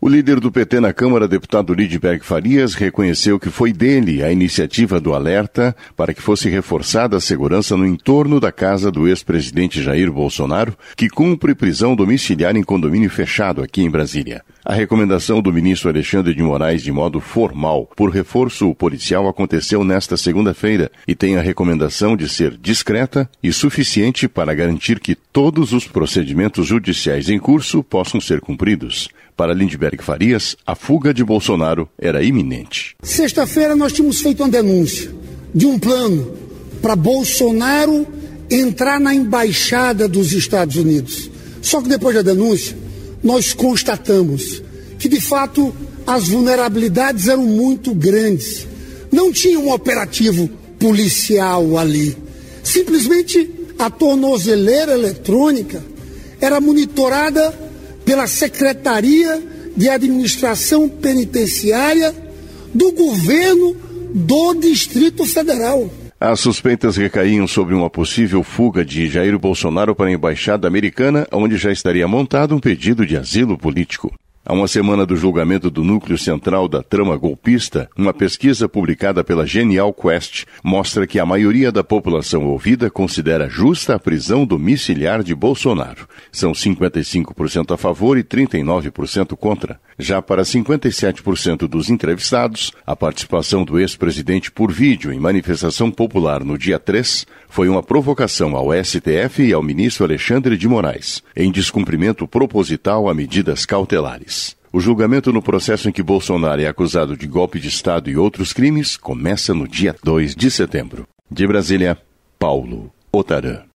O líder do PT na Câmara, deputado Lindbergh Farias, reconheceu que foi dele a iniciativa do alerta para que fosse reforçada a segurança no entorno da casa do ex-presidente Jair Bolsonaro, que cumpre prisão domiciliar em condomínio fechado aqui em Brasília. A recomendação do ministro Alexandre de Moraes de modo formal por reforço policial aconteceu nesta segunda-feira e tem a recomendação de ser discreta e suficiente para garantir que todos os procedimentos judiciais em curso possam ser cumpridos. Para Lindbergh Farias, a fuga de Bolsonaro era iminente. Sexta-feira nós tínhamos feito uma denúncia de um plano para Bolsonaro entrar na embaixada dos Estados Unidos. Só que depois da denúncia, nós constatamos que, de fato, as vulnerabilidades eram muito grandes. Não tinha um operativo policial ali. Simplesmente a tornozeleira eletrônica era monitorada pela Secretaria de Administração Penitenciária do governo do Distrito Federal. As suspeitas recaíam sobre uma possível fuga de Jair Bolsonaro para a Embaixada Americana, onde já estaria montado um pedido de asilo político. Há uma semana do julgamento do núcleo central da trama golpista, uma pesquisa publicada pela Genial Quest mostra que a maioria da população ouvida considera justa a prisão domiciliar de Bolsonaro. São 55% a favor e 39% contra. Já para 57% dos entrevistados, a participação do ex-presidente por vídeo em manifestação popular no dia 3 foi uma provocação ao STF e ao ministro Alexandre de Moraes, em descumprimento proposital a medidas cautelares. O julgamento no processo em que Bolsonaro é acusado de golpe de Estado e outros crimes começa no dia 2 de setembro. De Brasília, Paulo Otarã.